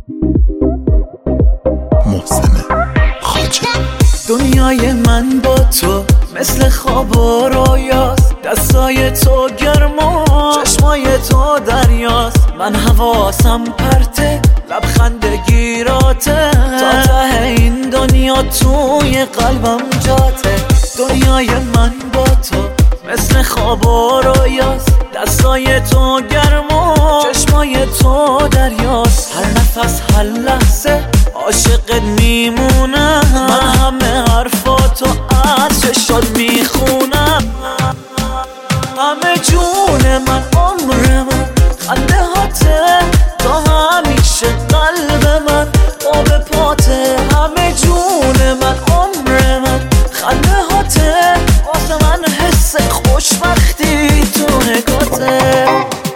محسن خواجه. دنیای من با تو مثل خواب و رویاست، دستای تو گرما، چشمای تو دریاست. من حواسم پرته، لبخند گیراته، تا ته این دنیا توی قلبم جاته. دنیای من با تو مثل خواب و رویاست، دستای تو گرما، چشمای تو دریاست. هر نفس هر لحظه عاشقت میمونم، من همه حرفاتو از چشات میخونم. همه جون من، عمر من، خنده هاته، تا همیشه قلب من آب پاته. همه جون من، عمر من، خنده هاته، واسه من حس خوشبختی تو نگاته.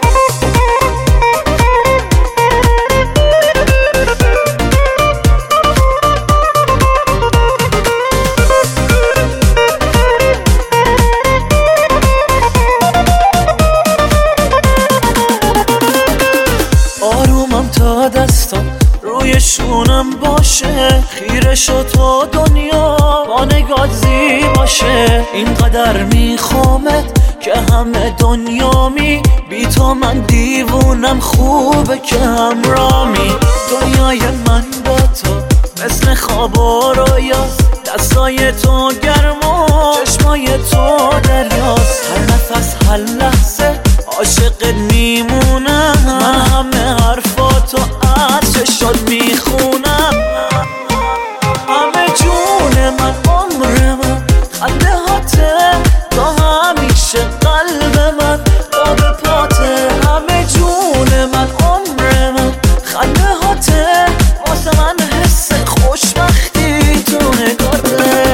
آرومم تا دستم روی شونم باشه، خیره شد تو دنیا با نگات زیباشه. اینقدر میخوامت که همه دنیامی، بی تو من دیوونم، خوبه که همرامی. دنیای من با تو مثل خواب و رویاست، دستای تو گرما، چشمای تو دریاست. هر نفس هر لحظه عاشقت میمونم، من همه حرفاتو از چشات میخونم. همه جون من، عمر من، خنده هاته، تا همیشه قلب من آب پاته. همه جون من، عمر من، خنده هاته، واسه من حس خوشبختی تو نگاته.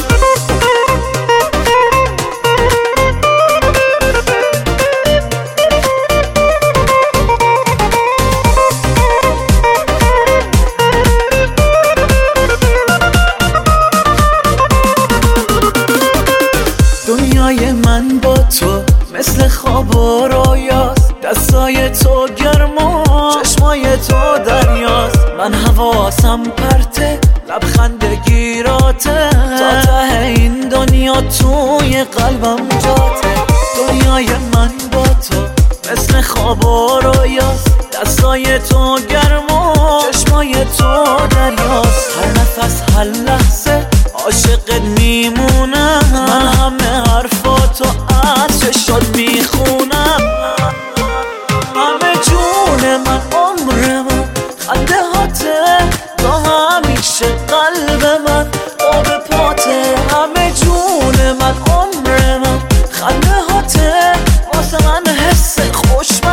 دنیای من با تو مثل خواب و رویاست، دستای تو گرما، چشمای تو دریاست. من حواسم پرته، لبخند گیراته، تا ته این دنیا توی قلبم جاته. دنیای من با تو مثل خواب و رویاست، دستای تو گرما، چشمای تو دریاست. هر نفس هر لحظه عاشقت میمونم، من همه حرفاتو از چشات میخونم. همه جون من، عمر من، خنده هاته، تا همیشه قلب من آب پاته. همه جون من، عمر من، خنده هاته، واسه من حس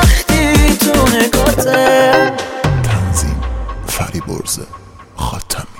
خوشبختی تو نگاته. تنظیم فریبرز خاتم.